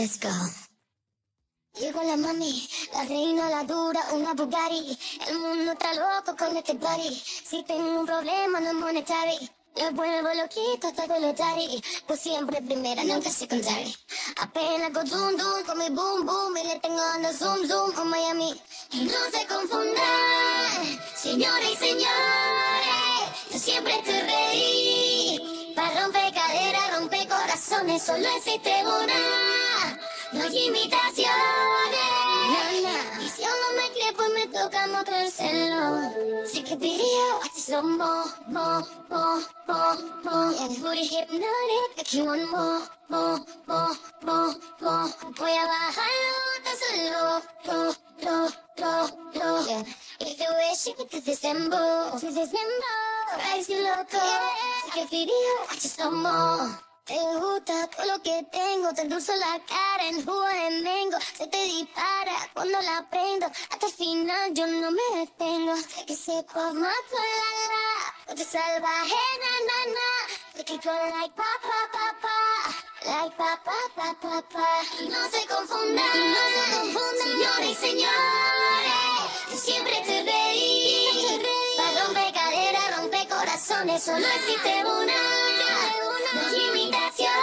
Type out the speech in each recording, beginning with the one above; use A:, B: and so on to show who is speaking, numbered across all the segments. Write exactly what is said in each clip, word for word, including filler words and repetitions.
A: Let's go. Llegó la mami, la reina, la dura, una Bugatti. El mundo está loco con este party. Si tengo un problema no es monetary, le vuelvo loquito todo lo daddy. Pues siempre primera, nunca secondary. Apenas go zoom zoom con mi boom boom y le tengo dando zoom zoom a Miami. No se confundan, señores y señores, yo siempre estoy ready. Para romper caderas, romper corazones, solo existe una. No hay imitaciones. Y si aún no me cree, pues me toca mostrárselo. Sé que video, watch it slow mo, mo, mo, mo, mo. Booty hypnotic, aquí one more, mo, mo, mo, mo. Voy a bajarlo hasta solo, lo, lo, lo, lo. Yeah. If you wish you could disassemble, to disassemble, crazy loco. Sé que video, watch it slow mo. Te gusta todo lo que tengo, te endulzo la cara en jugo de mango. Se te dispara cuando la prendo, hasta el final yo no me detengo. Sé que se mato la la, porque salvaje na na na. Sé que go like pa pa pa pa, like pa pa pa pa pa. No se confundan, no se confundan, señores y señores, yo siempre estoy ready. Para romper caderas, romper corazones, solo existe una. No hay imitaciones.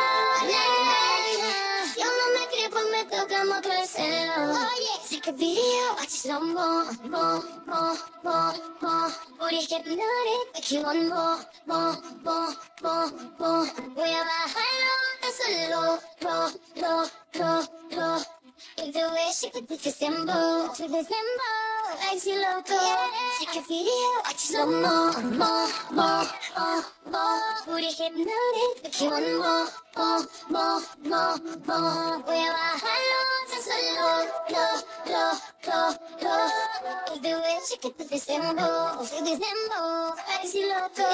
A: Si aún no me cree, pues me toca mostrárselo. Sé que video, watch it slow mo, mo, mo, mo, mo. Booty hypnotic, aquí one more, mo, mo, mo, mo. Voy a bajarlo hasta solo, lo, lo, lo, lo. If you wish you could disassemble, to disassemble, crazy loco. Sé que video, watch it slow mo, mo, mo, mo, mo. Booty hypnotic, aquí one more, mo, mo, mo, mo. Voy a bajarlo hasta solo, lo, lo, lo, lo. If you wish you could disassemble, to disassemble, crazy loco.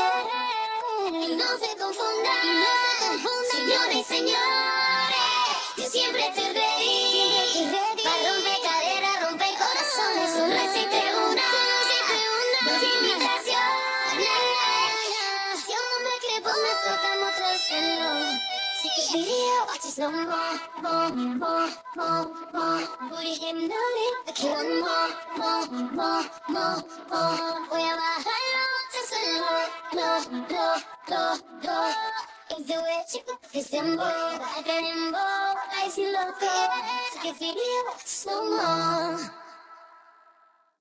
A: Y no se confundan, no se confundan, señores y señores, yo siempre estoy ready. Para romper caderas, romper corazones, solo existe una. No hay imitaciones. Si aún no me cree, pues me toca mostrárselo. Sé que video, watch it slow mo, mo, mo, mo, mo. Booty hypnotic, aquí one more, mo, mo, mo, mo. Voy a bajarlo hasta solo, lo, lo, lo, lo. If you wish you could disassemble, I can involve, I see loco. Sé que video, watch it slow mo.